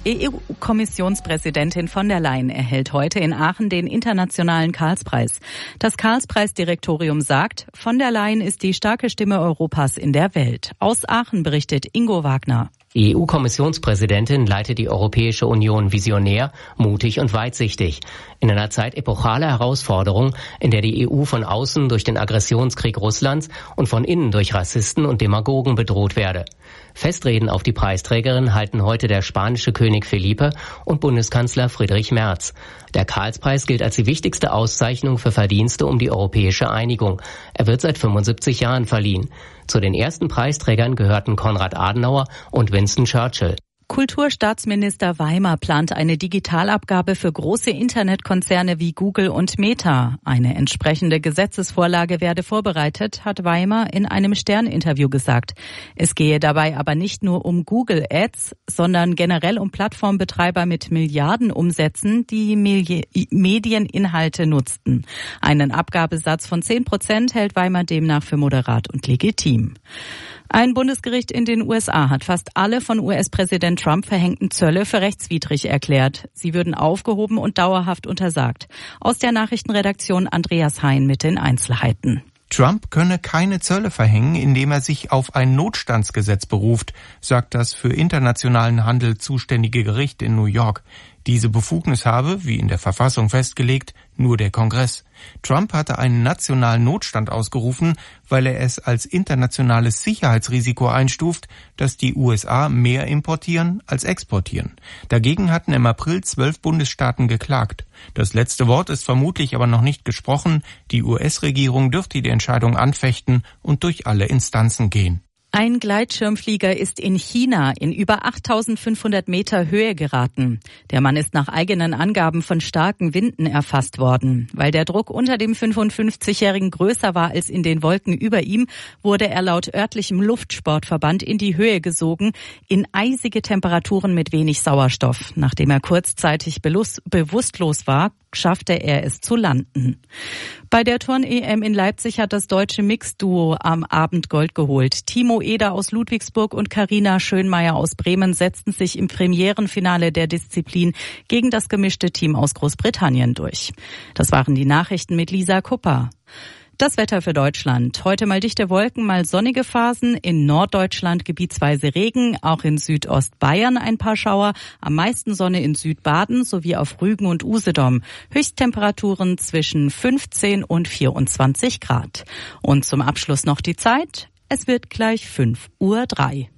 EU-Kommissionspräsidentin von der Leyen erhält heute in Aachen den internationalen Karlspreis. Das Karlspreisdirektorium sagt, von der Leyen ist die starke Stimme Europas in der Welt. Aus Aachen berichtet Ingo Wagner. Die EU-Kommissionspräsidentin leitet die Europäische Union visionär, mutig und weitsichtig. In einer Zeit epochaler Herausforderungen, in der die EU von außen durch den Aggressionskrieg Russlands und von innen durch Rassisten und Demagogen bedroht werde. Festreden auf die Preisträgerin halten heute der spanische König Felipe und Bundeskanzler Friedrich Merz. Der Karlspreis gilt als die wichtigste Auszeichnung für Verdienste um die europäische Einigung. Er wird seit 75 Jahren verliehen. Zu den ersten Preisträgern gehörten Konrad Adenauer und Winston Churchill. Kulturstaatsminister Weimer plant eine Digitalabgabe für große Internetkonzerne wie Google und Meta. Eine entsprechende Gesetzesvorlage werde vorbereitet, hat Weimer in einem Stern-Interview gesagt. Es gehe dabei aber nicht nur um Google Ads, sondern generell um Plattformbetreiber mit Milliardenumsätzen, die Medieninhalte nutzten. Einen Abgabesatz von 10% hält Weimer demnach für moderat und legitim. Ein Bundesgericht in den USA hat fast alle von US-Präsident Trump verhängten Zölle für rechtswidrig erklärt. Sie würden aufgehoben und dauerhaft untersagt. Aus der Nachrichtenredaktion Andreas Hein mit den Einzelheiten. Trump könne keine Zölle verhängen, indem er sich auf ein Notstandsgesetz beruft, sagt das für internationalen Handel zuständige Gericht in New York. Diese Befugnis habe, wie in der Verfassung festgelegt, nur der Kongress. Trump hatte einen nationalen Notstand ausgerufen, weil er es als internationales Sicherheitsrisiko einstuft, dass die USA mehr importieren als exportieren. Dagegen hatten im April 12 Bundesstaaten geklagt. Das letzte Wort ist vermutlich aber noch nicht gesprochen. Die US-Regierung dürfte die Entscheidung anfechten und durch alle Instanzen gehen. Ein Gleitschirmflieger ist in China in über 8.500 Meter Höhe geraten. Der Mann ist nach eigenen Angaben von starken Winden erfasst worden. Weil der Druck unter dem 55-Jährigen größer war als in den Wolken über ihm, wurde er laut örtlichem Luftsportverband in die Höhe gesogen, in eisige Temperaturen mit wenig Sauerstoff. Nachdem er kurzzeitig bewusstlos war, schaffte er es zu landen. Bei der Turn-EM in Leipzig hat das deutsche Mixed-Duo am Abend Gold geholt. Timo Eder aus Ludwigsburg und Carina Schönmeier aus Bremen setzten sich im Premierenfinale der Disziplin gegen das gemischte Team aus Großbritannien durch. Das waren die Nachrichten mit Lisa Kupper. Das Wetter für Deutschland. Heute mal dichte Wolken, mal sonnige Phasen. In Norddeutschland gebietsweise Regen, auch in Südostbayern ein paar Schauer. Am meisten Sonne in Südbaden sowie auf Rügen und Usedom. Höchsttemperaturen zwischen 15 und 24 Grad. Und zum Abschluss noch die Zeit. Es wird gleich 5:03 Uhr.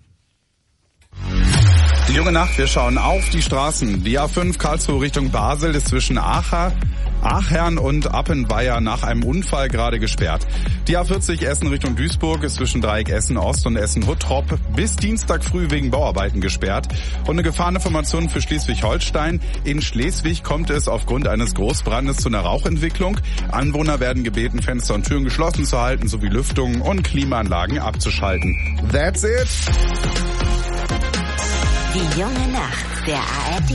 Die junge Nacht, wir schauen auf die Straßen. Die A5 Karlsruhe Richtung Basel ist zwischen Aachern und Appenweier nach einem Unfall gerade gesperrt. Die A40 Essen Richtung Duisburg ist zwischen Dreieck Essen Ost und Essen Huttrop bis Dienstag früh wegen Bauarbeiten gesperrt. Und eine Gefahreninformation für Schleswig-Holstein. In Schleswig kommt es aufgrund eines Großbrandes zu einer Rauchentwicklung. Anwohner werden gebeten, Fenster und Türen geschlossen zu halten, sowie Lüftungen und Klimaanlagen abzuschalten. That's it! Die junge Nacht der ARD.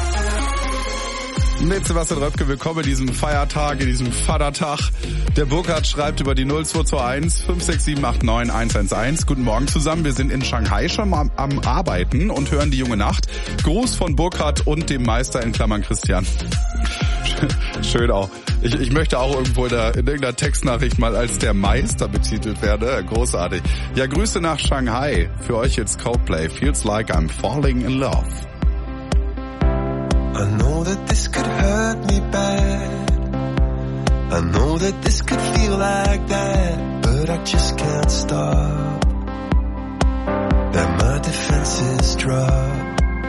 Mit Sebastian Röpke, willkommen in diesem Feiertag, in diesem Vatertag. Der Burkhard schreibt über die 0221 56789 111. Guten Morgen zusammen, wir sind in Shanghai schon am Arbeiten und hören die junge Nacht. Gruß von Burkhard und dem Meister in Klammern Christian. Schön auch. Ich möchte auch irgendwo in irgendeiner Textnachricht mal als der Meister betitelt werden. Großartig. Ja, Grüße nach Shanghai. Für euch jetzt Coldplay. Feels like I'm falling in love. I know that this could hurt me bad. I know that this could feel like that. But I just can't stop. That my defenses drop.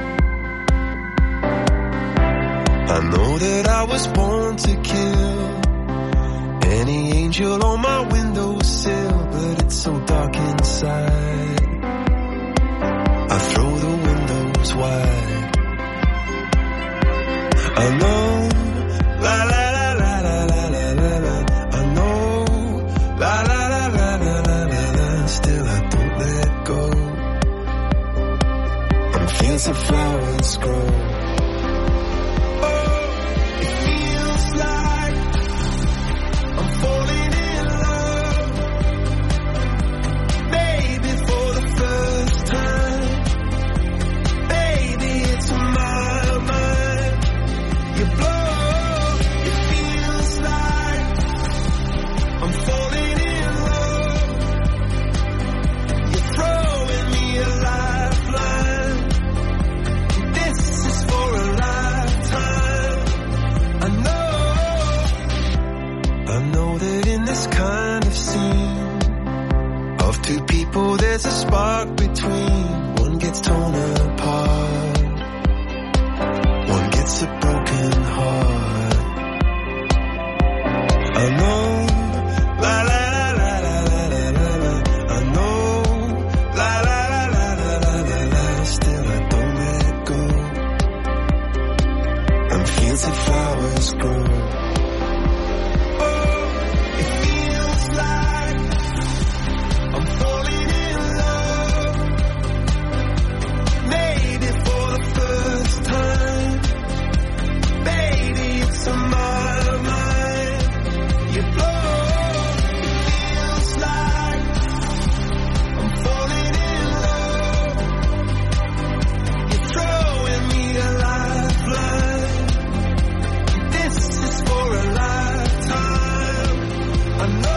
I know that I was born to kill any angel on my windowsill, but it's so dark inside. I throw the windows wide. I know, la la la la la la la la la. I know, la la la la la la la la. Still I don't let go. And fields of flowers grow. Baby, for the first time, baby, it's my a broken heart. Alone, la la la la la la la la. I know, la la la la la la la la. Still I don't let go. And fields of flowers grow. Oh, it feels like I'm falling in love. Maybe for the first time. Baby, it's on my mind. You blow. It feels like I'm falling in love. You're throwing me a lifeline. This is for a lifetime. I know.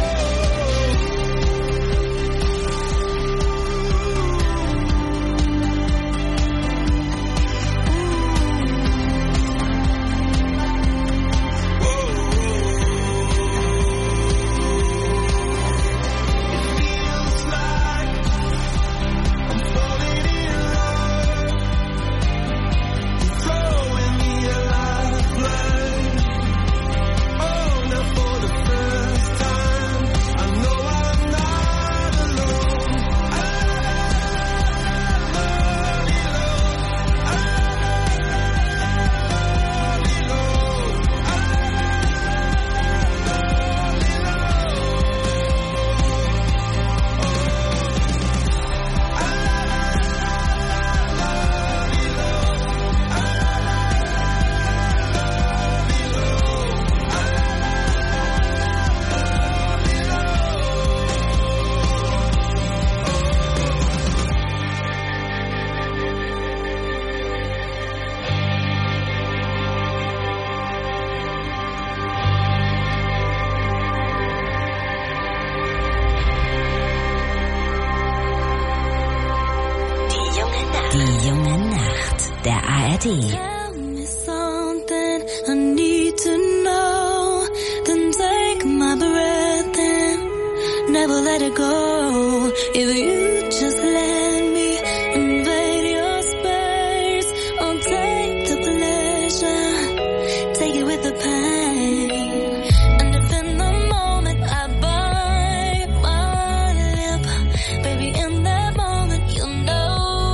Die junge Nacht der ARD. Tell me something I need to know. Then take my breath and never let it go. If you just let me invade your space, I'll take the pleasure, take it with the pain. And if in the moment I bite my lip, baby, in that moment you'll know.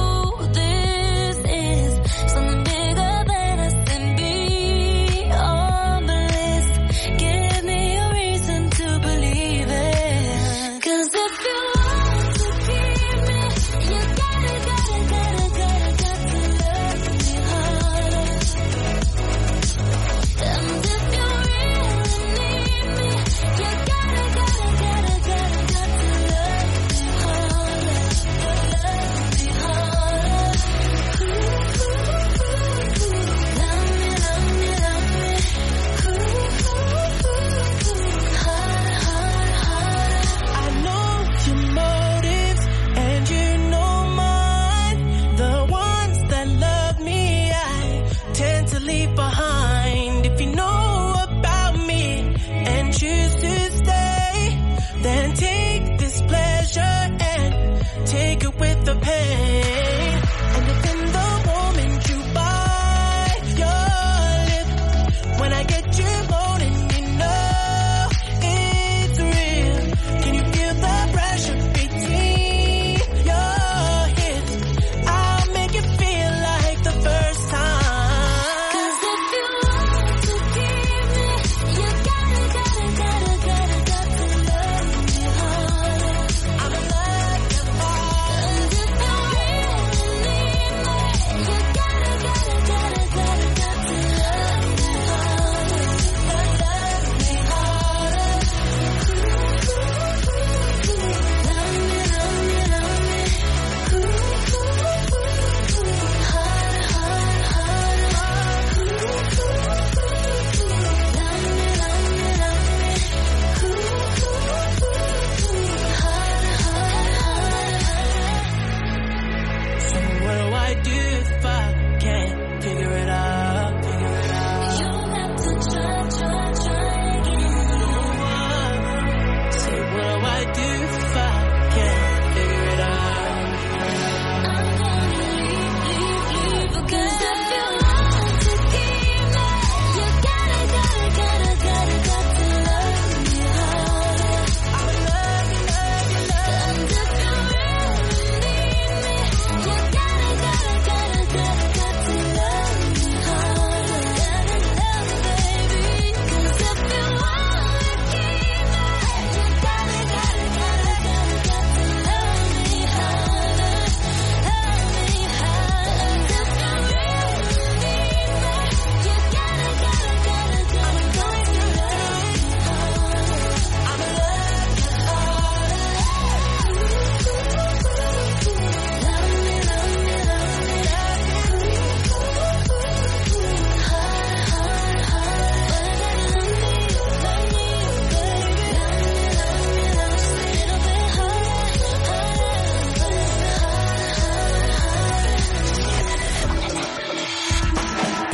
Something bigger than us and beyond bliss. Give me a reason to believe it. 'Cause if you want to keep me, you gotta love me harder. And if you really need me, you gotta love me harder. Love me harder. I know your motives and you know mine. The ones that love me, I tend to leave behind. If you know about me and choose to stay, then take this pleasure and take it with the pain. And if in the moment you bite your lip, when I get you moaning, you know it's real. Can you feel the pressure between your hips? I'll make it feel like the first time. 'Cause if you want to keep me, you gotta love me harder. I'm like your heart. And if you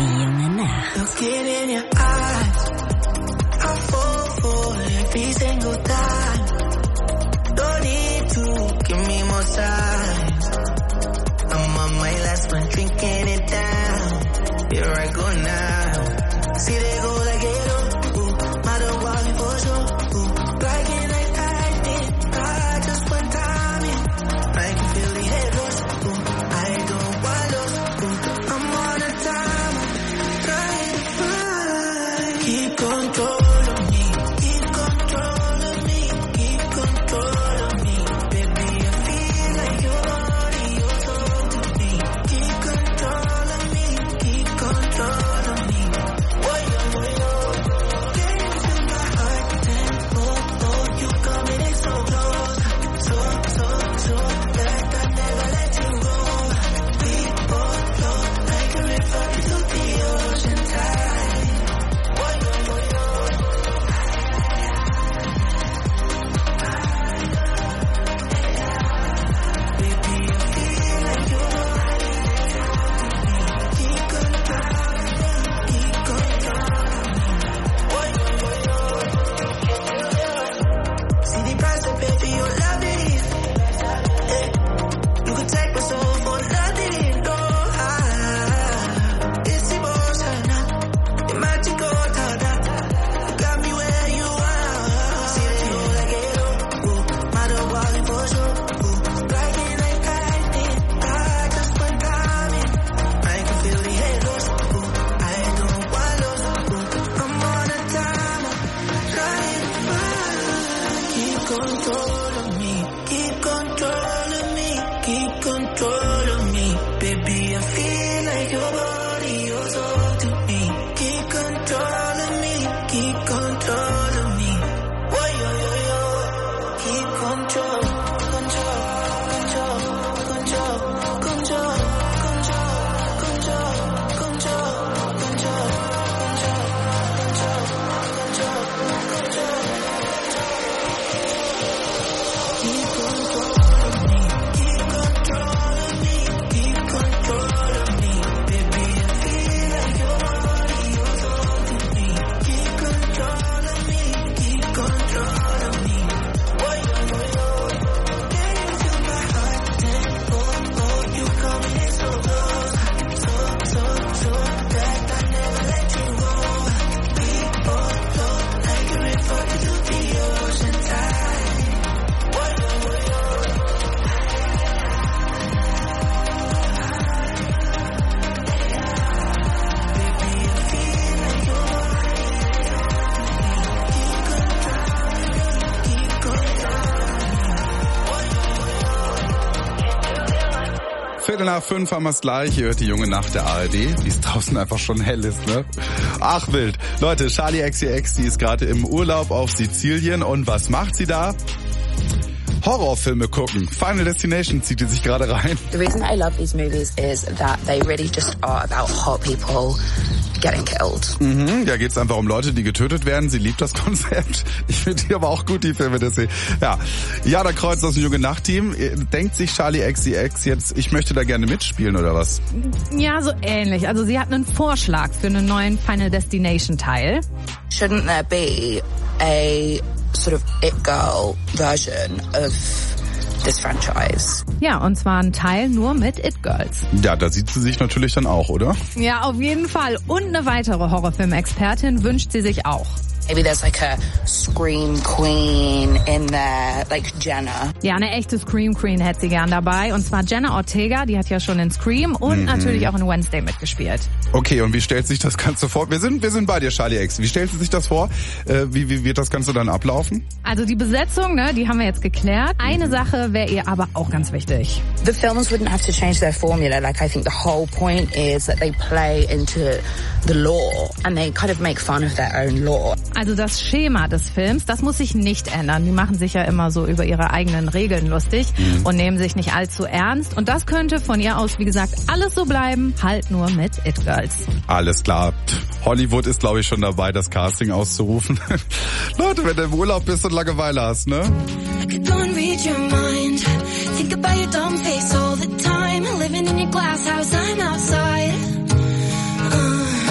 Die junge Nacht. Looking in your eyes, I fall for every single time. Don't need to give me more signs. I'm on my last one, drinking it down. Here I go now. See they go like it up, matter what for sure. Like it like lightning, I just one time in. I can feel the head rush. I don't want us. I'm on a time, trying to find. Keep control of me, keep control of me, keep control of me. Baby, I feel like your body, your soul to me. Keep control of me, keep control of me. Get into my heart, tempo, you coming in so close, so that I never let you go. We both flow like a river into the ocean tide. Baby, I feel like you're keep control, keep control. See the price I pay for your love is. You can take my soul for nothing. No, it's emotional, the magical thought. You got me where you are. See they go like it up, matter what for sure. Like it like lightning, I just one time in. I can feel the head rush. I don't want lost. I'm on a timer, trying to find. Keep control of me, keep control of me, keep control of me. Baby, I feel like your body, your soul to me. Keep control of me, keep control of me. Whoa, yo, yo, yo. Keep control, control, control, control, control, control, control, control, control, keep control of me, keep control of me, keep control of me. Baby, I feel like your body, your soul to me. Keep control of me, keep control of me. Whoa, yo, yo, yo. Get into my heart, tempo, you coming in so close, so that I never let you go. We both flow like a river into the ocean tide. Whoa, yo, yo, yo. Baby, I feel like your body, keep control. Viertel nach 5 haben wir es gleich. Ihr hört die junge Nacht der ARD, wie es draußen einfach schon hell ist, ne? Ach, wild. Leute, Charli XCX, die ist gerade im Urlaub auf Sizilien. Und was macht sie da? Horrorfilme gucken. Final Destination zieht die sich gerade rein. The reason I love these movies is that they really just are about hot people getting killed. Da geht's einfach um Leute, die getötet werden. Sie liebt das Konzept. Ich finde die aber auch gut, die Filme. Deswegen. Ja, Jana Kreuz aus dem Junge Nacht-Team. Denkt sich Charli XCX jetzt, ich möchte da gerne mitspielen oder was? Ja, so ähnlich. Also sie hat einen Vorschlag für einen neuen Final Destination Teil. Shouldn't there be a sort of it-girl version of this franchise? Ja, und zwar ein Teil nur mit It-Girls. Ja, da sieht sie sich natürlich dann auch, oder? Ja, auf jeden Fall. Und eine weitere Horrorfilm-Expertin wünscht sie sich auch. Maybe there's like a Scream Queen in there, like Jenna. Ja, eine echte Scream Queen hätte sie gern dabei. Und zwar Jenna Ortega, die hat ja schon in Scream und natürlich auch in Wednesday mitgespielt. Okay, und wie stellt sich das Ganze vor? Wir sind bei dir, Charli X. Wie stellt sie sich das vor? Wie wird das Ganze dann ablaufen? Also die Besetzung, ne, die haben wir jetzt geklärt. Eine Sache wäre ihr aber auch ganz wichtig. The films wouldn't have to change their formula. Like, I think the whole point is that they play into the law and they kind of make fun of their own law. Also das Schema des Films, das muss sich nicht ändern. Die machen sich ja immer so über ihre eigenen Regeln lustig und nehmen sich nicht allzu ernst. Und das könnte von ihr aus, wie gesagt, alles so bleiben, halt nur mit It-Girls. Alles klar. Hollywood ist, glaube ich, schon dabei, das Casting auszurufen. Leute, wenn du im Urlaub bist und Langeweile hast, ne? I could go and read your mind. Think about your dumb face all the time. Living in your glass house, I'm outside.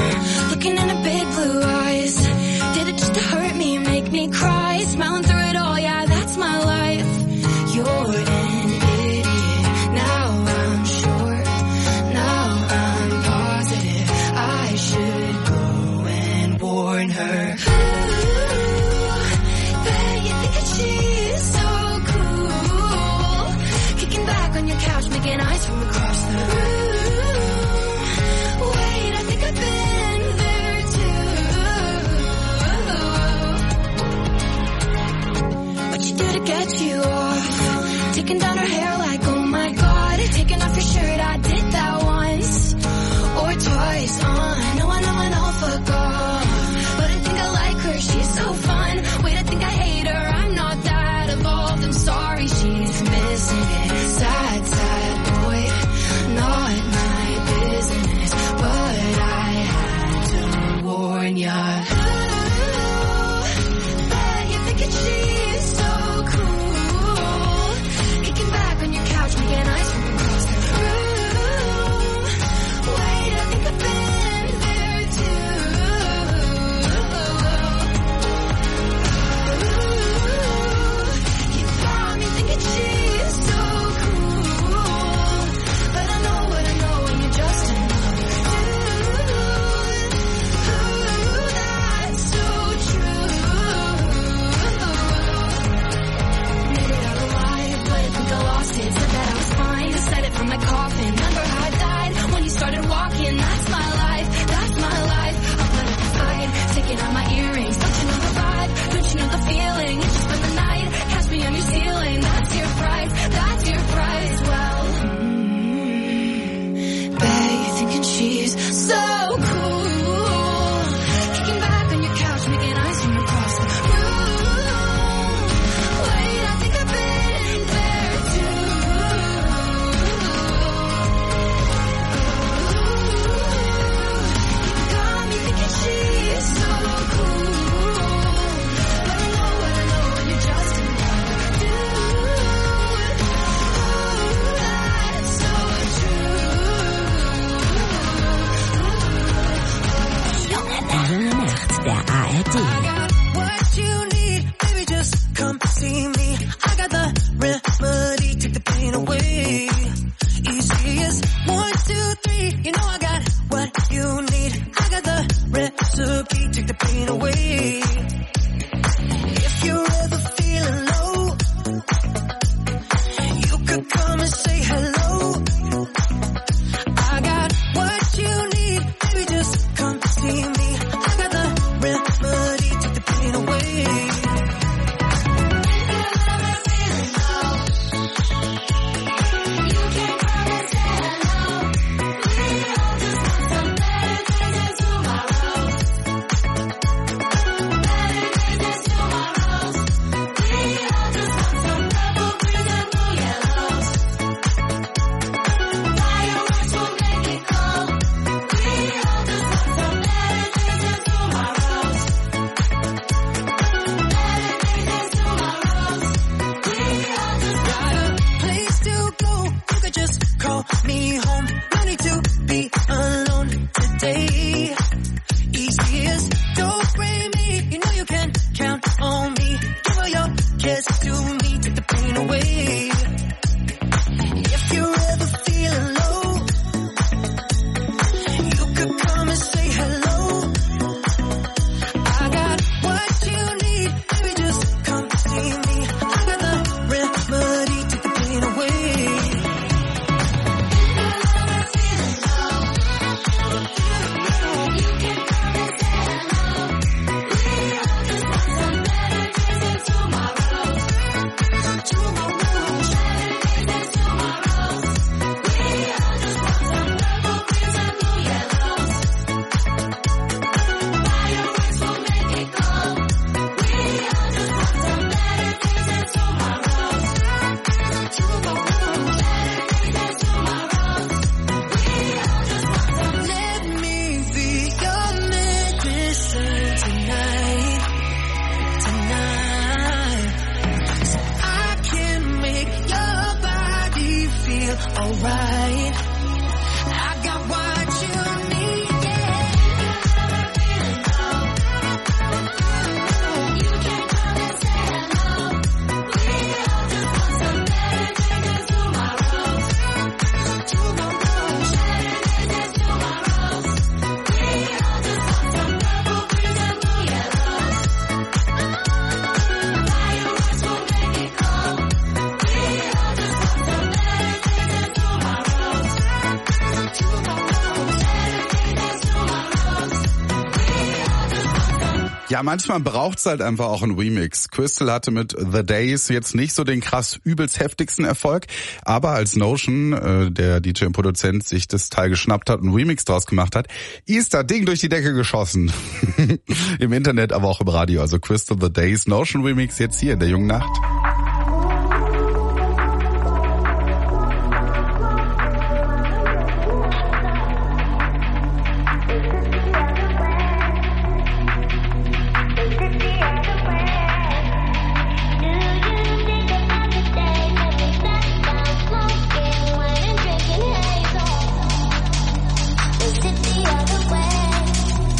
ARD. What you need, baby, just come see me. I got the remedy, take the pain away. Easy as 1, 2, 3. You know I got what you need. I got the recipe, take the pain away. If you're ever feeling low, you could come and say hello. I got what you need, baby, just come see me. I got the remedy, take the pain away. Me home, no need to be alone today. Easy as don't bring me, you know you can count on me. Give all your cares to me, take the pain away. If you're ever feeling low, you could come and say hello. I got what you need, baby, just come see me. I got the remedy, take the pain away. Alright, I got what you need, yeah. You can come and say hello. We all just want some better days and tomorrows. Tomorrow, shining days and tomorrows. We all just want some purple, greens and blue yellows. Fireworks will make it cold. We all just want some better days and tomorrows. Ja, manchmal braucht's halt einfach auch einen Remix. Crystal hatte mit The Days jetzt nicht so den krass übelst heftigsten Erfolg, aber als Notion, der DJ und Produzent, sich das Teil geschnappt hat und einen Remix draus gemacht hat, ist das Ding durch die Decke geschossen. Im Internet, aber auch im Radio. Also Crystal, The Days, Notion Remix jetzt hier in der jungen Nacht.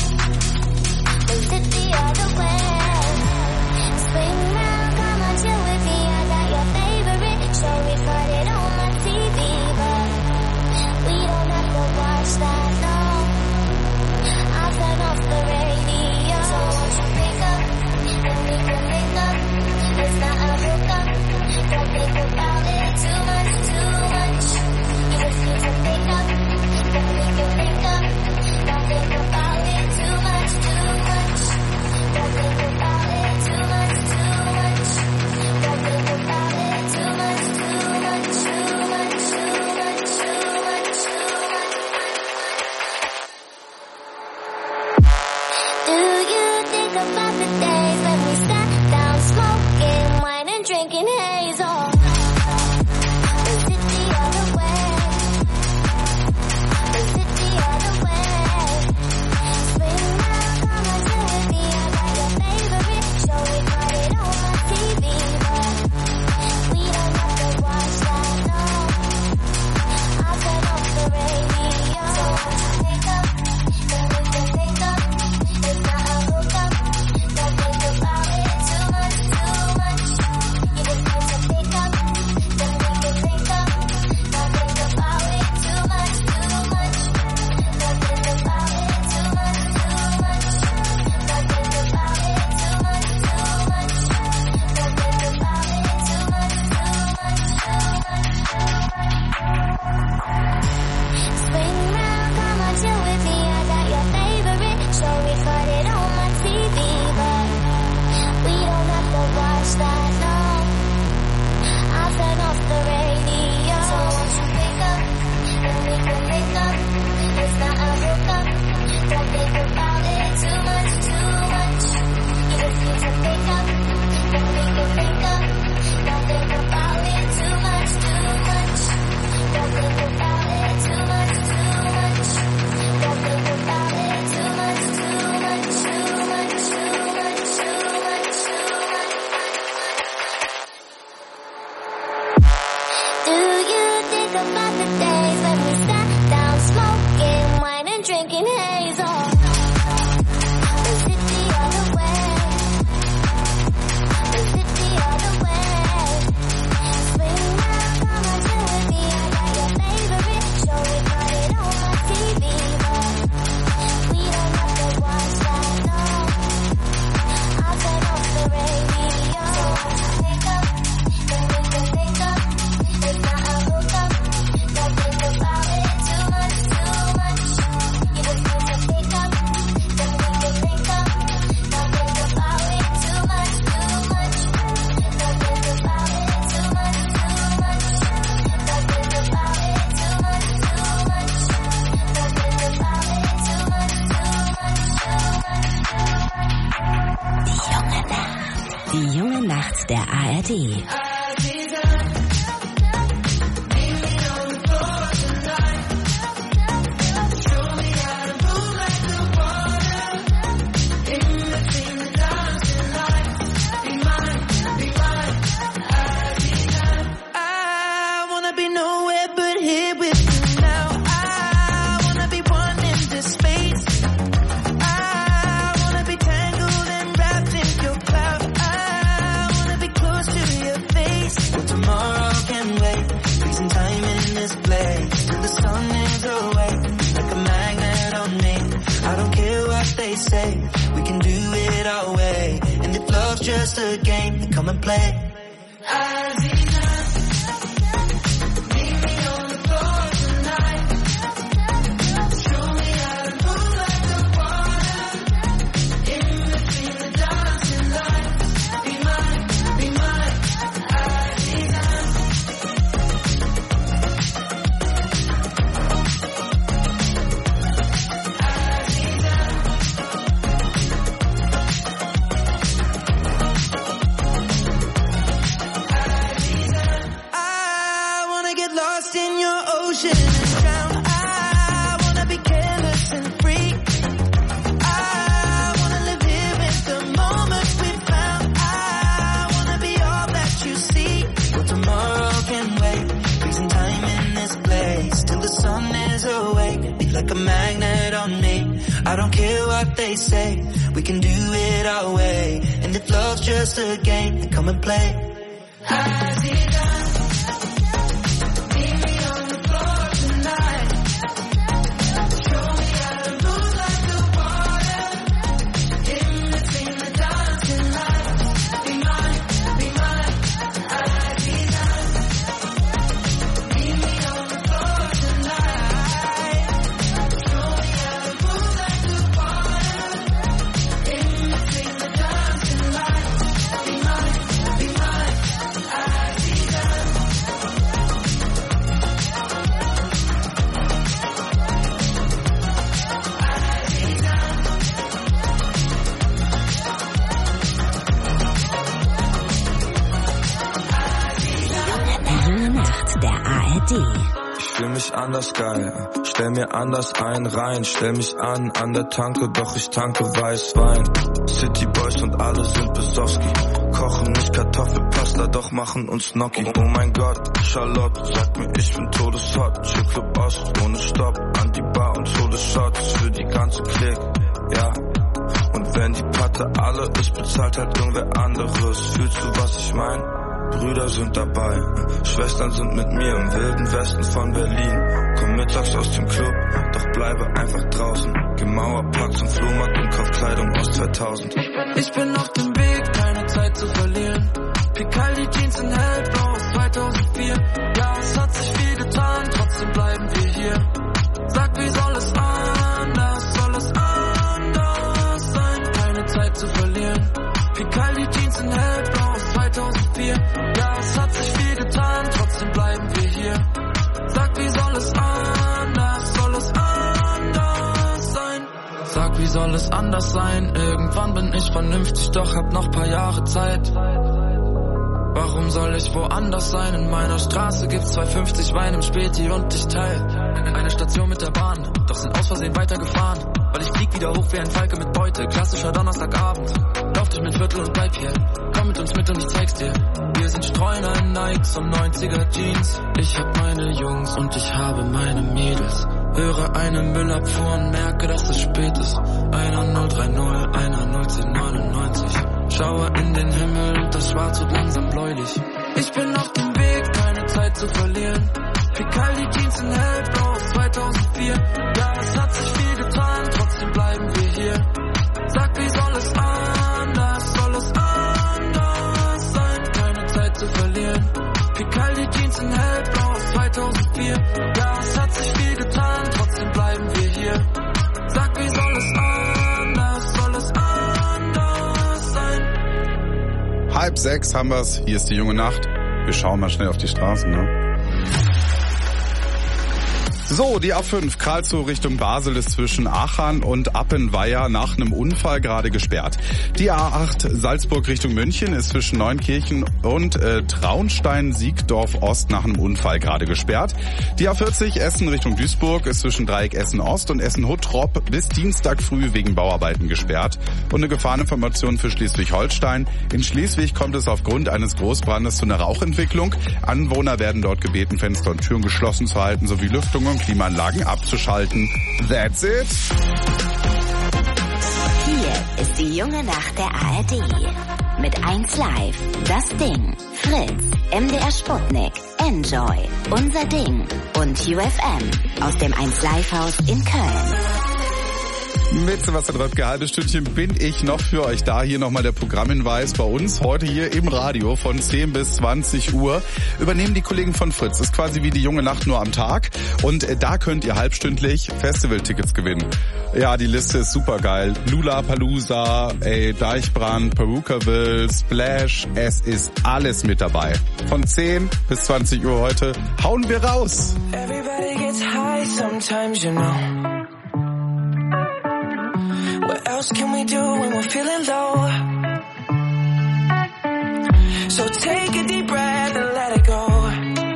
Swing round, come on, chill with Nacht der ARD. We can do it our way, and if love's just a game, then come and play. I don't care what they say, we can do it our way, and if love's just a game, then come and play. Ich fühl mich anders geil, stell mir anders ein rein, stell mich an der Tanke, doch ich tanke Weißwein. City Boys und alle sind Besowski, kochen nicht Kartoffelpasta, doch machen uns Gnocchi. Oh mein Gott, Charlotte sagt mir, ich bin todeshot, Chill Club Ost ohne Stopp, an die Bar und hole Shots für die ganze Klick, ja. Und wenn die Patte alle ist, bezahlt halt irgendwer anderes. Fühlst du, was ich mein? Brüder sind dabei, Schwestern sind mit mir im wilden Westen von Berlin. Komm mittags aus dem Club, doch bleibe einfach draußen. Geh Mauerpark zum Flohmarkt und kauf Kleidung aus 2000. Ich bin auf dem Weg, keine Zeit zu verlieren. Picaldi Jeans in hellblau aus 2004. Ja, es hat sich viel getan, trotzdem bleiben wir hier. Sag, wie soll es anders sein? Keine Zeit zu verlieren. Picaldi Jeans in hellblau aus 2004. Ja, es hat sich viel getan, trotzdem bleiben wir hier. Sag, wie soll es anders sein? Sag, wie soll es anders sein? Irgendwann bin ich vernünftig, doch hab noch paar Jahre Zeit. Warum soll ich woanders sein? In meiner Straße gibt's 2,50 Wein im Späti und ich teil eine Station mit der Bahn, doch sind aus Versehen weitergefahren. Weil ich flieg wieder hoch wie ein Falke mit Beute, klassischer Donnerstagabend. Lauf durch mein Viertel und bleib hier, komm mit uns mit und ich zeig's dir. Wir sind Streuner in Nikes und 90er Jeans. Ich hab meine Jungs und ich habe meine Mädels. Höre eine Müllabfuhr und merke, dass es spät ist. Einer 030, einer 01099. Schaue in den Himmel, das Schwarz wird langsam bläulich. Ich bin auf dem Weg, keine Zeit zu verlieren. Picaldi Jeans in hellblau aus 2004. Ja, es hat sich viel getan, trotzdem bleiben wir hier. Sag, wie soll es anders sein? Keine Zeit zu verlieren. Picaldi Jeans in hellblau aus 2004. Ja, es hat sich viel getan, trotzdem bleiben wir hier. Sag, wie soll es anders sein? 5:30 haben wir's, hier ist die junge Nacht. Wir schauen mal schnell auf die Straßen, ne? So, die A5 Karlsruhe Richtung Basel ist zwischen Aachen und Appenweier nach einem Unfall gerade gesperrt. Die A8 Salzburg Richtung München ist zwischen Neunkirchen und Traunstein-Siegdorf Ost nach einem Unfall gerade gesperrt. Die A40 Essen Richtung Duisburg ist zwischen Dreieck Essen Ost und Essen Huttrop bis Dienstag früh wegen Bauarbeiten gesperrt. Und eine Gefahreninformation für Schleswig-Holstein. In Schleswig kommt es aufgrund eines Großbrandes zu einer Rauchentwicklung. Anwohner werden dort gebeten, Fenster und Türen geschlossen zu halten sowie Lüftung und Klimaanlagen abzuschalten. That's it. Hier ist die junge Nacht der ARD. Mit 1 Live, Das Ding, Fritz, MDR Sputnik, Enjoy, Unser Ding und UFM aus dem 1 Live Haus in Köln. Mit Sebastian Röpke, halbes Stündchen bin ich noch für euch da. Hier nochmal der Programmhinweis bei uns. Heute hier im Radio von 10 bis 20 Uhr übernehmen die Kollegen von Fritz. Das ist quasi wie die junge Nacht nur am Tag. Und da könnt ihr halbstündlich Festivaltickets gewinnen. Ja, die Liste ist super geil. Lollapalooza, Deichbrand, Perukaville, Splash. Es ist alles mit dabei. Von 10 bis 20 Uhr heute hauen wir raus. Everybody gets high sometimes, you know. What else can we do when we're feeling low? So take a deep breath and let it go.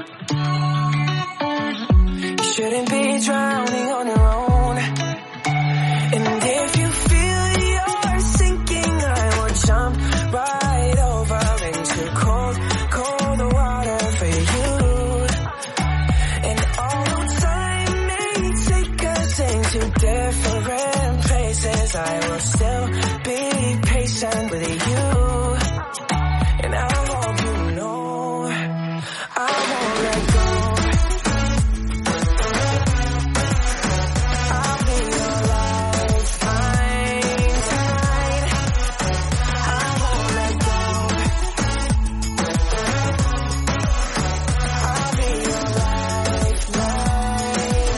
You shouldn't be drowning on your own. And if you feel you're sinking, I will jump right over into cold, cold water for you. And although time may take us into different places, I will still be patient with you. And I hope you know I won't let go. I'll be your lifeline tonight. I won't let go. I'll be your lifeline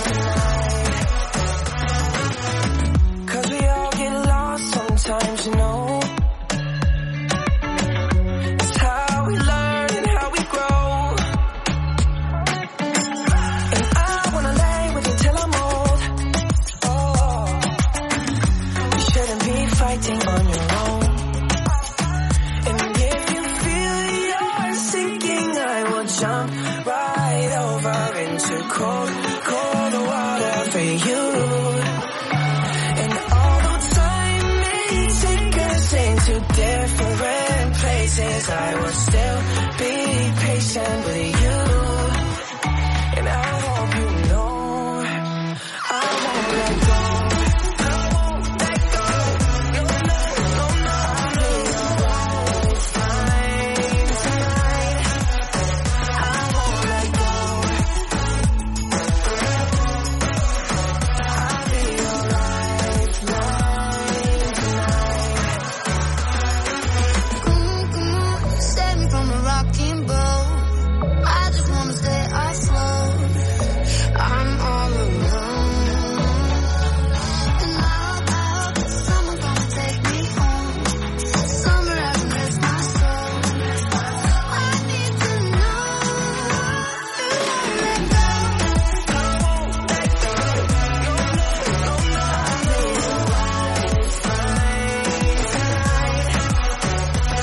tonight. 'Cause we all get lost sometimes, you know. It's how we learn and how we grow. And I wanna lay with you till I'm old. Oh, you shouldn't be fighting on your own. And if you feel you're sinking, I will jump right over into cold, cold water for you. And although time may take us into different places, I will still be patient with you. And I hope you know I won't let go. I won't let go. No, no, no, no. I'll be your lifeline tonight. I won't let go. I'll be your lifeline tonight. Save me from a rocking boat. I just wanna stay afloat. I'm all alone. And I hope that someone gonna take me home. Somewhere I can rest my soul. I need to know you won't let go. I won't let go. No, no, no, no. I'll be your lifeline tonight.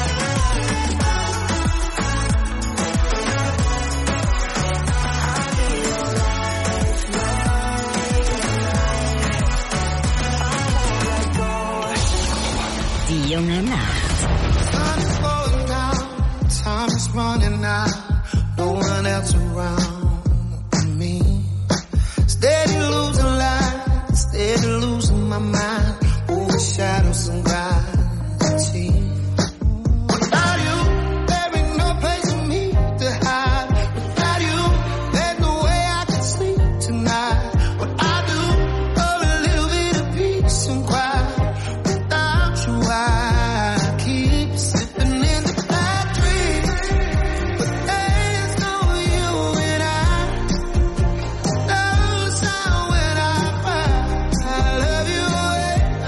Die junge Nacht. Sun is falling down, time is running out, no one else around but me. Steady losing light, steady losing my mind, over shadows and gravity. Without you, there ain't no place for me to hide. Without you, there's no way I can sleep tonight. What I do for a little bit of peace and quiet. Without you, I keep slipping into bad dreams. But there's no you and I. Knows how when I cry, I love you away.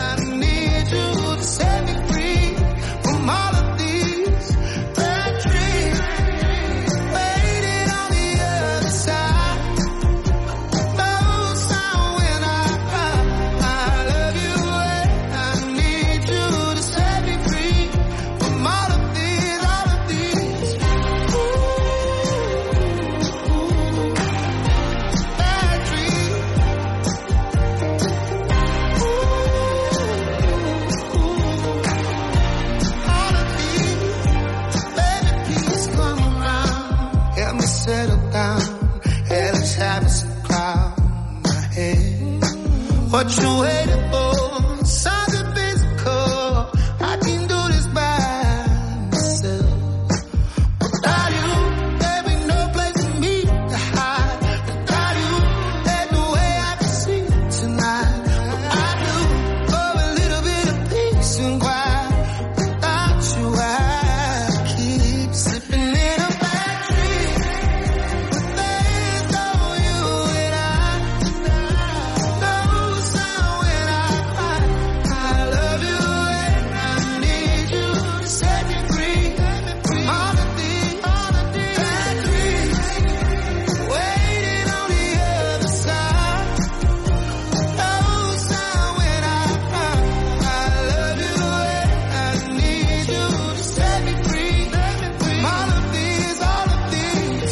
what you waiting for? Something physical. I can do this by myself. Without you, there be no place for me to hide. Without you, there's no way I can sleep tonight. But I do for a little bit of peace and quiet. Without you, I keep slipping in a bad dream. With days on you and I no sound when I cry. I love you and I need you to set me free from all of these bad dreams waiting on the other side. No sound when I cry. I love you and I need you to set me free from all of these bad dreams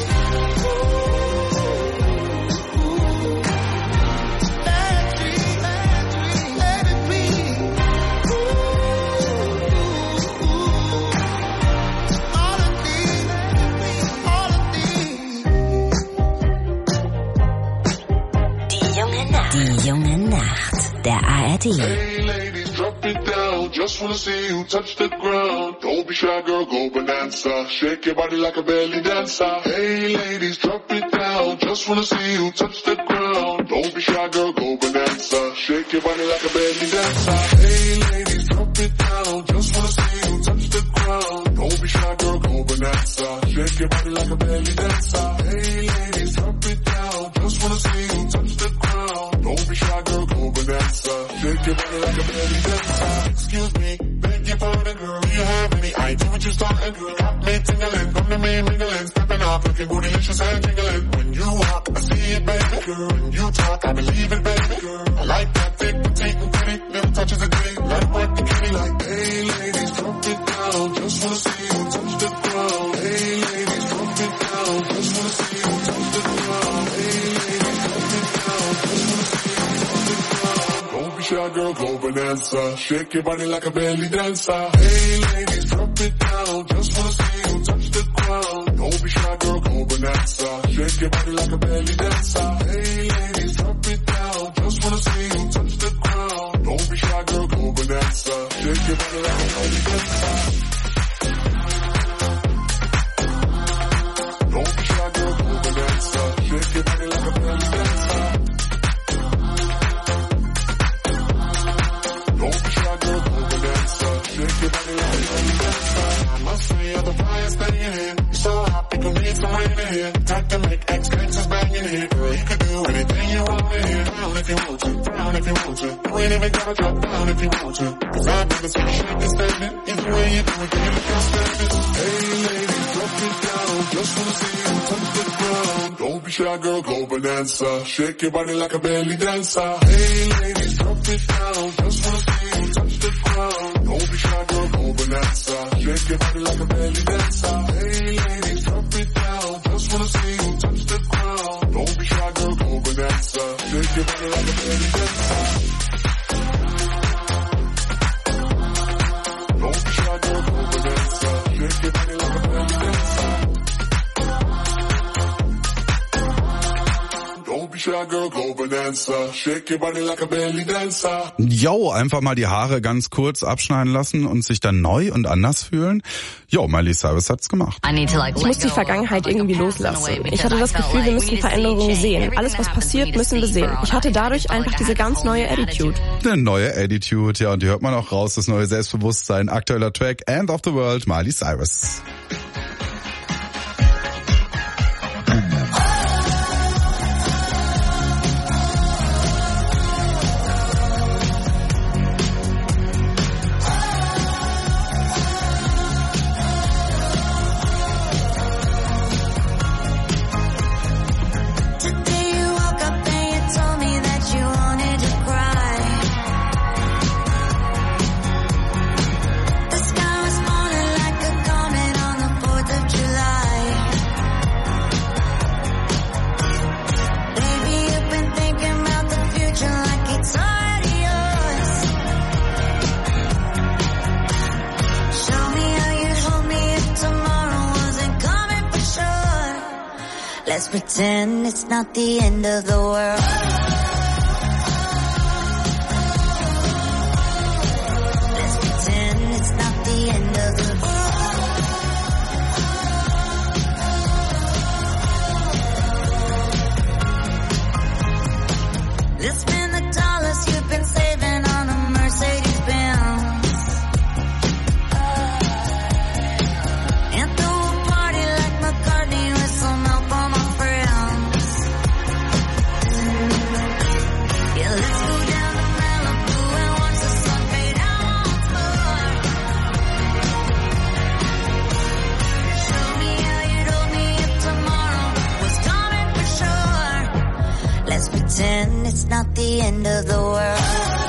let it be. Die junge Nacht, der ARD. Hey ladies, drop it down. Just wanna see you touch the ground. Don't be shy, girl, go bonanza. Shake your body like a belly dancer. Hey ladies, drop it down. Just wanna see you touch the ground. Don't be shy, girl, go bonanza. Shake your body like a belly dancer. Hey ladies, drop it down. Just wanna see you touch the ground. Don't be shy, girl, go bonanza. Shake your body like a belly dancer. Hey ladies, drop it down. Just wanna see you touch the ground. Don't be shy, girl, go bonanza. Shake your body like a belly dancer. Excuse me, beg your pardon, girl. Do you have any idea what you starting, girl? Got me tingling, come to me mingling, stepping off, looking bootylicious and jingling. When you walk, I see it, baby girl. When you talk, I believe it, baby girl. I like that thick, petite and pretty, little touches of ditty. Let it work the kitty like, hey ladies, drop it down. Just wanna see you touch the ground. Hey ladies, drop it down. Just wanna see you touch the ground. Hey ladies, drop it down. Just wanna see you touch the ground. Don't be shy, girl, go bonanza. Shake your body like a belly dancer. Hey ladies, drop it down. Just wanna see you touch the ground. Don't be shy, girl, go bonanza. Shake your body like a belly dancer. Hey ladies, drop it down. Just wanna see you touch the ground. Don't be shy, girl, go bonanza. Shake your body like a belly dancer. Don't be shy, girl, go bonanza. Shake your body like a belly dancer. Don't be shy, girl, go bonanza. Shake your body like a belly dancer. I must say you're the fire staying in. You're so hot, people need some rain in here. Time to make ex-gangsters banging here. Girl, you can do anything you want to hear. Down if you want to, down if you want to. You ain't even gotta drop down if you want to. Cause I've never seen you shake and stand it. Either way you do it, you can't stand it. Hey ladies, drop it down. Just wanna see you touch the ground. Don't be shy, girl, go bonanza. Shake your body like a belly dancer. Hey ladies, drop it down. Just wanna see you touch the ground. Don't be shy, girl, go bonanza. Shake your body like a belly dancer. Hey ladies, drop it down. Just wanna see you touch the ground. Don't be shy, girl, go bonanza. Shake your body like a belly dancer. Don't be shy, girl, go bonanza. Shake your body like a belly dancer. Don't be shy, girl, go bonanza. Shake your body like a belly dancer. Jo, einfach mal die Haare ganz kurz abschneiden lassen und sich dann neu und anders fühlen. Jo, Miley Cyrus hat's gemacht. Ich muss die Vergangenheit irgendwie loslassen. Ich hatte das Gefühl, wir müssen Veränderungen sehen. Alles, was passiert, müssen wir sehen. Ich hatte dadurch einfach diese ganz neue Attitude. Eine neue Attitude, ja, und die hört man auch raus, das neue Selbstbewusstsein. Aktueller Track, End of the World, Miley Cyrus. Let's pretend it's not the end of the world. the end of the world.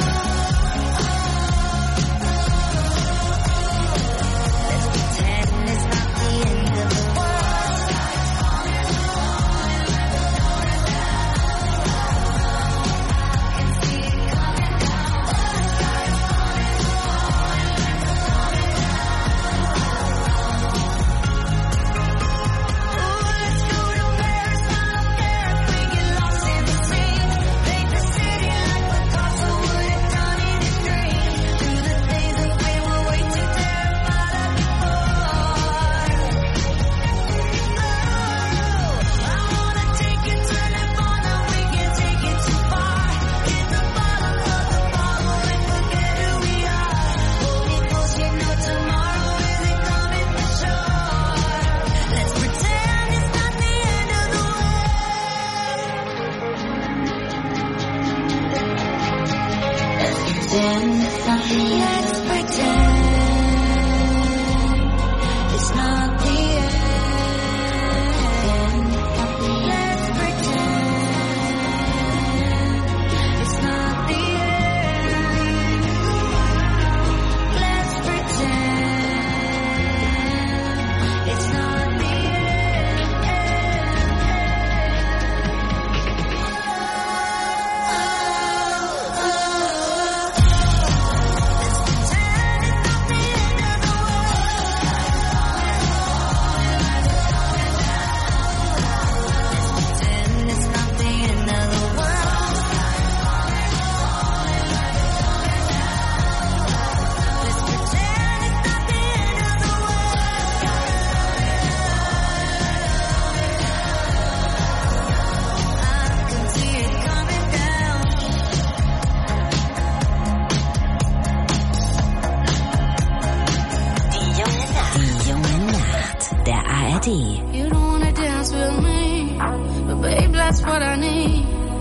You don't wanna dance with me, but babe, that's what I need.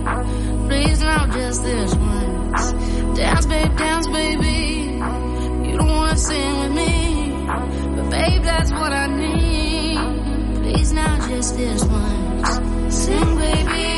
Please, not just this once. Dance, baby. You don't wanna sing with me, but babe, that's what I need. Please, not just this once. Sing, baby.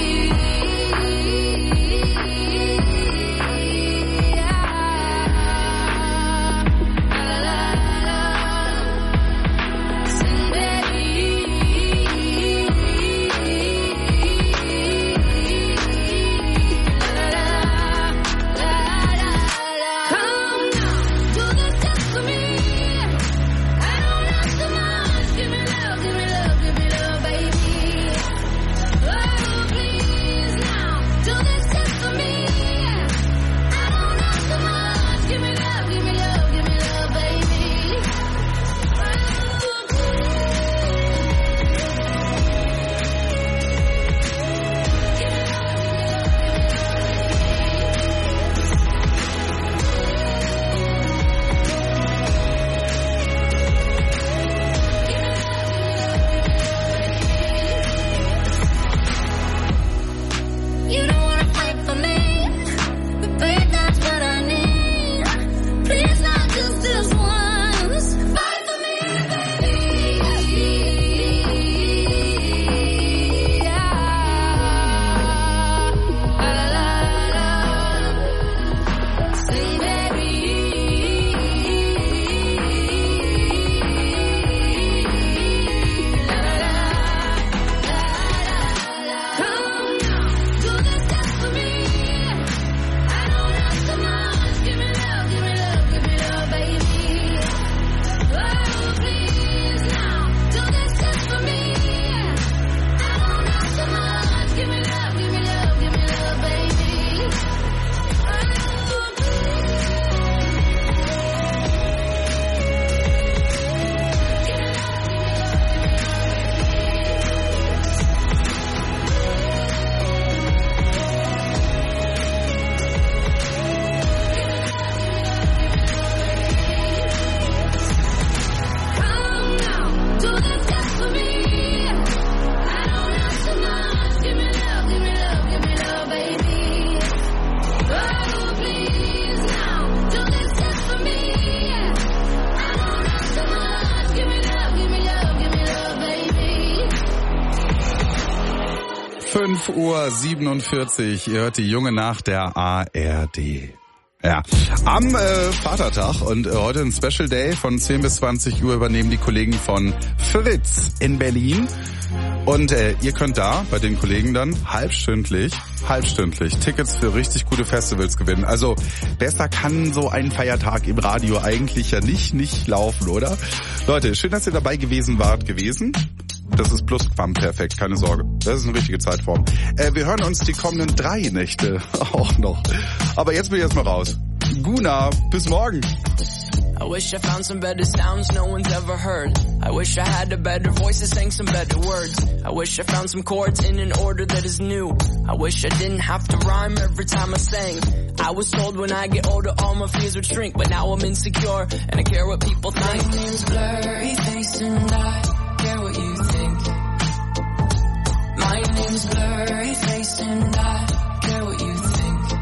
Give me love, baby. 11:47 Uhr. Ihr hört die junge Nacht der ARD. Ja, am Vatertag und heute ein Special Day von 10 bis 20 Uhr übernehmen die Kollegen von Fritz in Berlin. Und ihr könnt da bei den Kollegen dann halbstündlich Tickets für richtig gute Festivals gewinnen. Also besser kann so ein Feiertag im Radio eigentlich ja nicht laufen, oder? Leute, schön, dass ihr dabei gewesen wart. Das ist Plusquamperfekt, keine Sorge. Das ist eine richtige Zeitform. Wir hören uns die kommenden 3 Nächte auch noch. Aber jetzt bin ich erstmal raus. Guna, bis morgen. I wish I found some better sounds no one's ever heard. I wish I had a better voice that sang some better words. I wish I found some chords in an order that is new. I wish I didn't have to rhyme every time I sang. I was told when I get older all my fears would shrink, but now I'm insecure and I care what people think. My name's Blurryface and I care what you think. My name's Blurryface and I care what you think.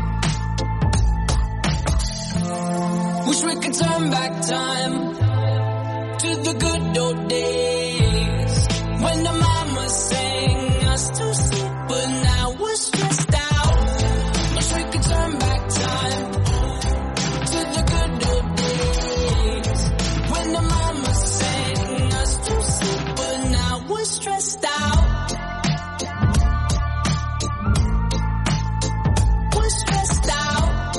Wish we could turn back time to the good old days when the mama sang us to sleep, but now we're stressed out. Wish we could turn back time to the good old days when the mama sang us to sleep, but now we're stressed out. We're stressed out.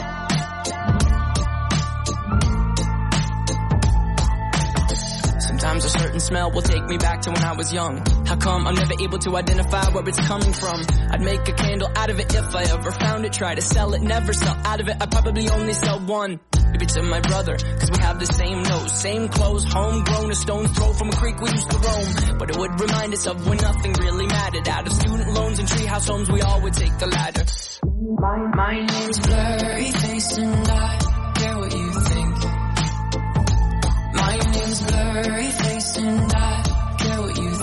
Sometimes a certain smell will take me back to when I was young. How come I'm never able to identify where it's coming from? I'd make a candle out of it if I ever found it. Try to sell it, never sell out of it. I'd probably only sell one. Maybe to my brother, cause we have the same nose, same clothes, homegrown, a stone's throw from a creek we used to roam. But it would remind us of when nothing really mattered. Out of student loans and treehouse homes, we all would take the ladder. My name's Blurryface and I care what you think. My name's Blurryface and I care what you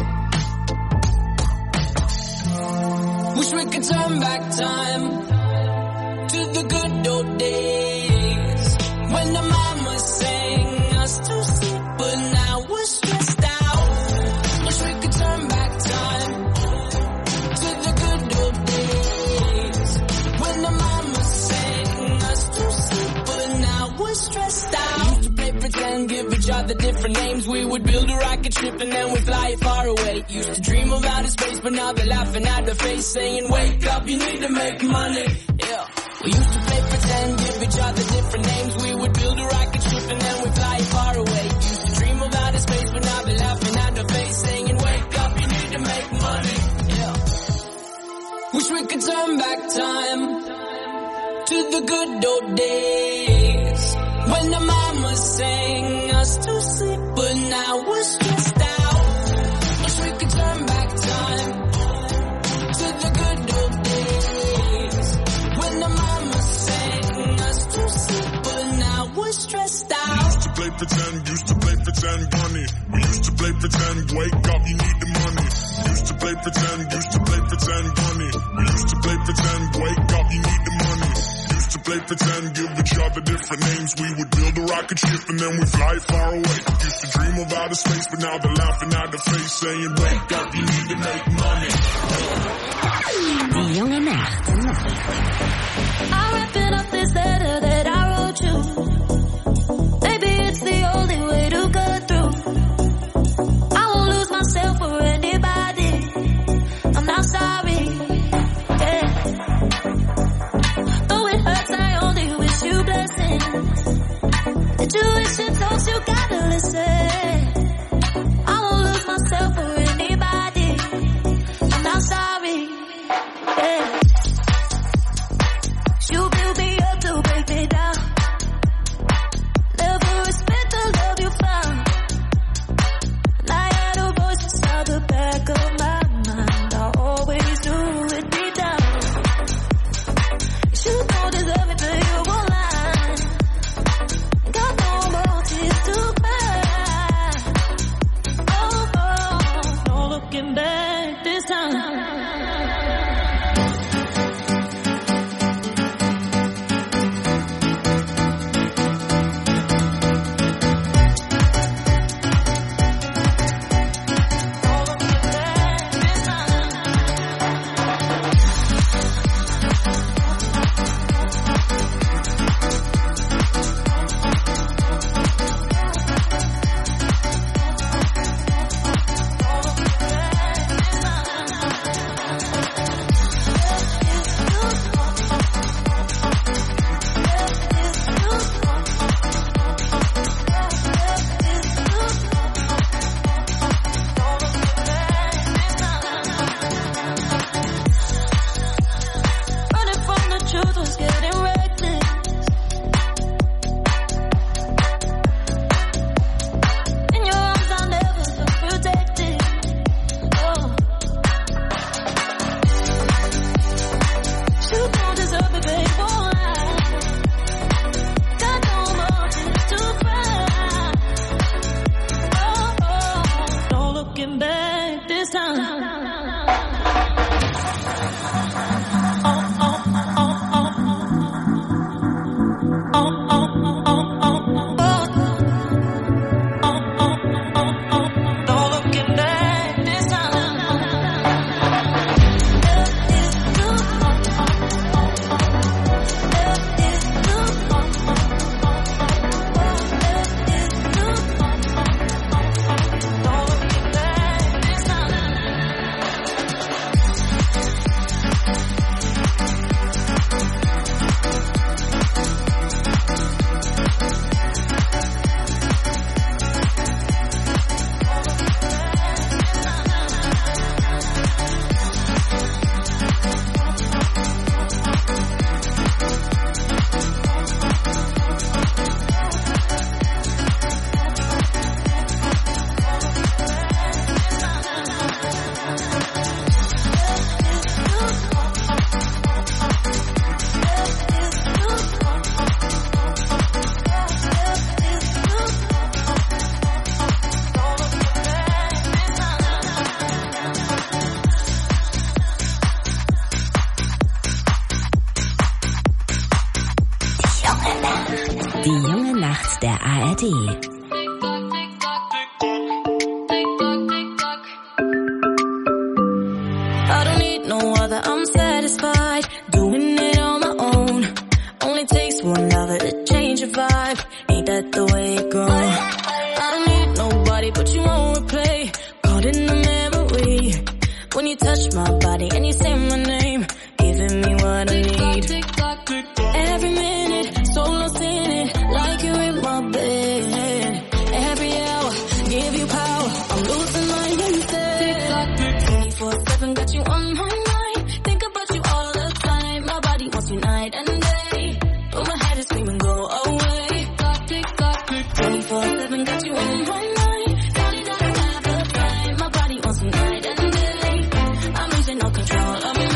think. Wish we could turn back time to the good old days when the mama sang us to sleep, but now we're stressed out. Wish we could turn back time to the good old days when the mama sang us to sleep, but now we're stressed out. We used to play pretend, give each other different names. We would build a rocket ship and then we'd fly it far away. Used to dream of outer space, but now they're laughing at the face, saying, wake up, you need to make money. Yeah. We used to play pretend, give each other different names. We would build a rocket ship and then we'd fly it far away. Used to dream of outer space, but now they're laughing at the face, saying, wake up, you need to make money. Yeah. Wish we could turn back time to the good old days when the mama sang us to sleep, but now we're stressed out. Wish we could turn back time to the good old days when the mama sang us to sleep, but now we're stressed out. We used to play pretend, bunny. We used to play pretend, wake up, you need the money. Used to play pretend, bunny. We used to play pretend, wake up, you need the money. Used to play pretend, give each other different names. We would build a rocket ship and then we fly far away. Used to dream of outer space, but now they're laughing at the face, saying, wake up, you need to make money. Die junge Nacht. I'm wrapping up this letter that I wrote you. Maybe it's the only way to cut through. I won't lose myself for anybody. I'm not sorry. Yeah. Though it hurts, I only wish you blessings. Intuition talks, you gotta listen. I won't lose myself for anybody. I'm not sorry. Yeah. You build me up to break me down. Never respect the love you found. And I had a voice inside the back of my mind. I always do it deep down. You don't deserve it, but you won't lie. Got no more tears to Die junge Nacht der ARD. I don't need no other, I'm satisfied doing it on my own. Only takes one lover to change your vibe. Ain't that the way it goes? I don't need nobody, but you won't replay. Caught in the memory when you touch my body and you say my name, giving me what I need. Every minute, so lost in it, like you're in my bed. Every hour, give you power, I'm losing my instead. 24/7, got you on my mind. Think about you all the time. My body wants you night and day, but my head is screaming, go away. 24/7, got you on my mind. Sorry that I have the time. My body wants you night and day. I'm losing all control of me.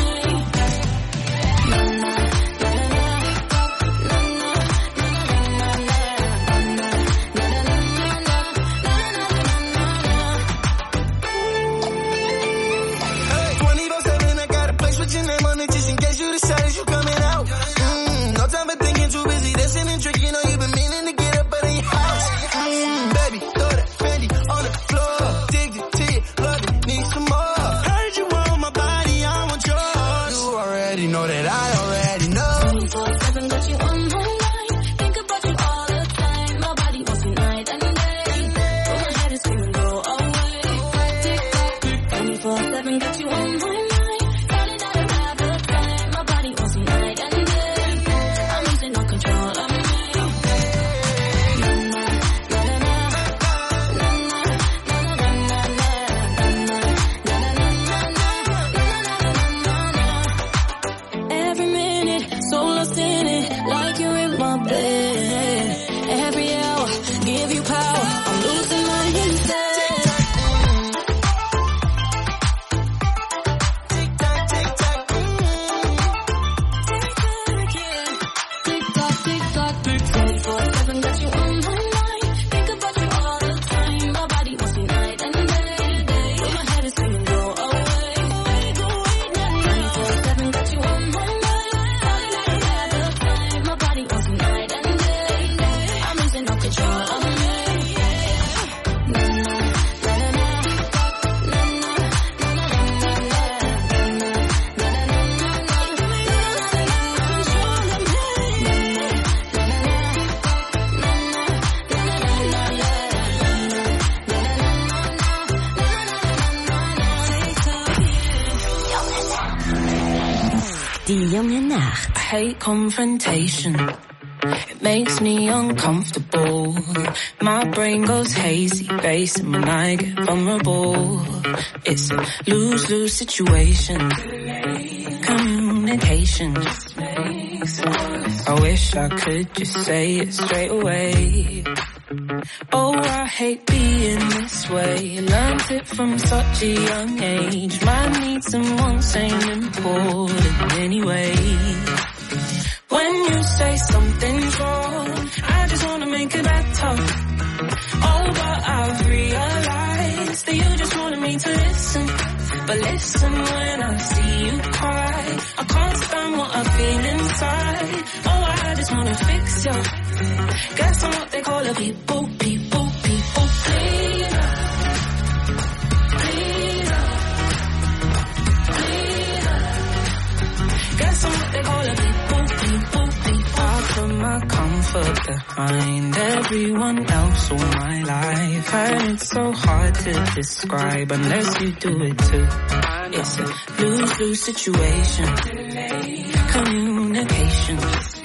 Die junge Nacht. I hate confrontation. It makes me uncomfortable. My brain goes hazy, racing when I get vulnerable. It's a lose-lose situation. Communication just makes it worse. I wish I could just say it straight away. Oh, I hate being this way. Learned it from such a young age. My needs and wants ain't important anyway. When you say something's wrong, I just wanna make it better. Oh, but I've realized that you just wanted me to listen. But listen when I see you cry. I can't stand what I feel inside. Oh, I just wanna fix you. Guess I'm what they call a people pleaser. Guess I'm what they call a people pleaser. I put my comfort behind everyone else all my life, and it's so hard to describe unless you do it too. It's a lose-lose situation. Communication.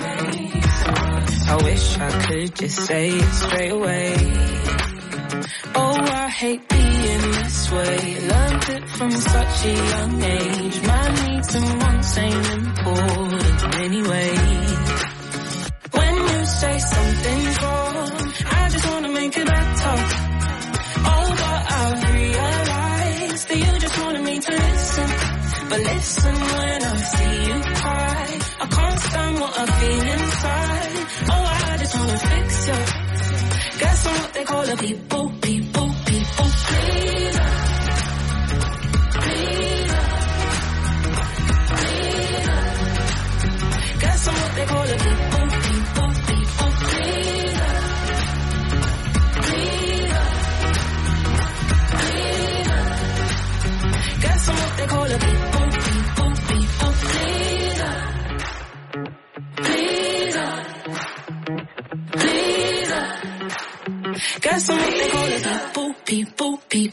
I wish I could just say it straight away. Oh, I hate being this way. Learned it from such a young age. My needs and wants ain't important anyway. When you say something's wrong, I just wanna make it better. Oh, but I've realized that you just wanted me to listen. But listen when I see you cry. I can't stand what I feel inside. Oh, I just wanna fix you. Guess I'm what they call a people pleaser. Guess I'm what they call a people pleaser. Got some make they call it beep, boop, beep, boop, beep.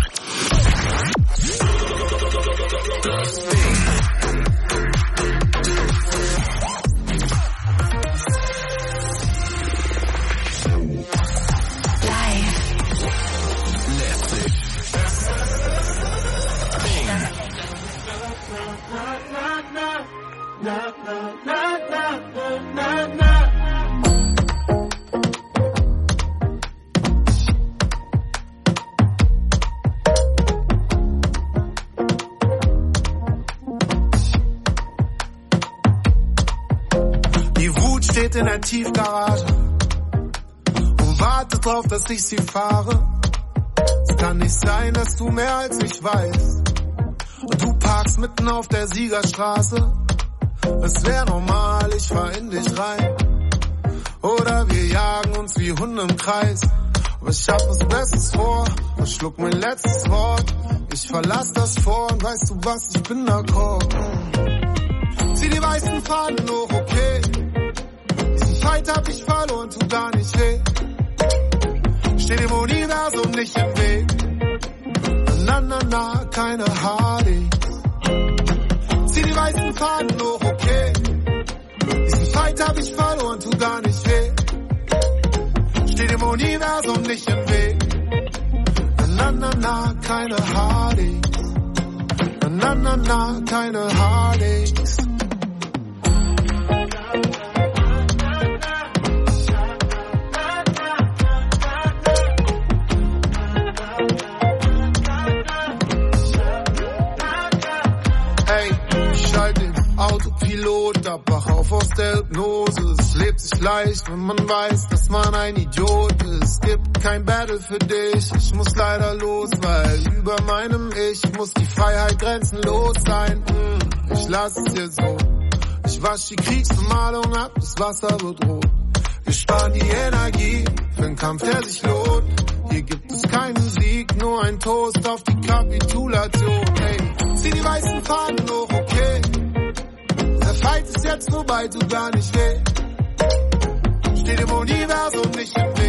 Die Wut steht in der Tiefgarage und wartet drauf, dass ich sie fahre. Es kann nicht sein, dass du mehr als ich weißt. Und du parkst mitten auf der Siegerstraße. Es wär normal, ich fahr in dich rein. Oder wir jagen uns wie Hunde im Kreis. Aber ich hab was Besseres vor, verschluck mein letztes Wort. Ich verlass das Vor und weißt du was, ich bin d'accord. Zieh die weißen Fahnen hoch, okay. Diesen Fight hab ich verloren, tut gar nicht weh. Steh dem Universum nicht im Weg. Na, na, na, keine Harleys. Zieh die weißen Fahnen hoch, okay. Diesen Fight hab ich verloren, tut gar nicht weh. Steh dem Universum nicht im Weg. Na, na, na, keine Harleys. Na, na, na, keine Harleys. Autopilot ab, wach auf aus der Hypnose. Es lebt sich leicht, wenn man weiß, dass man ein Idiot ist. Es gibt kein Battle für dich, ich muss leider los, weil über meinem Ich muss die Freiheit grenzenlos sein. Ich lass es dir so, ich wasch die Kriegsbemalung ab, das Wasser wird rot. Wir sparen die Energie für einen Kampf, der sich lohnt. Hier gibt es keinen Sieg, nur ein Toast auf die Kapitulation. Hey, zieh die weißen Fahnen hoch, okay. Der Fight ist jetzt vorbei, tut gar nicht weh. Steh dem Universum nicht im Weg.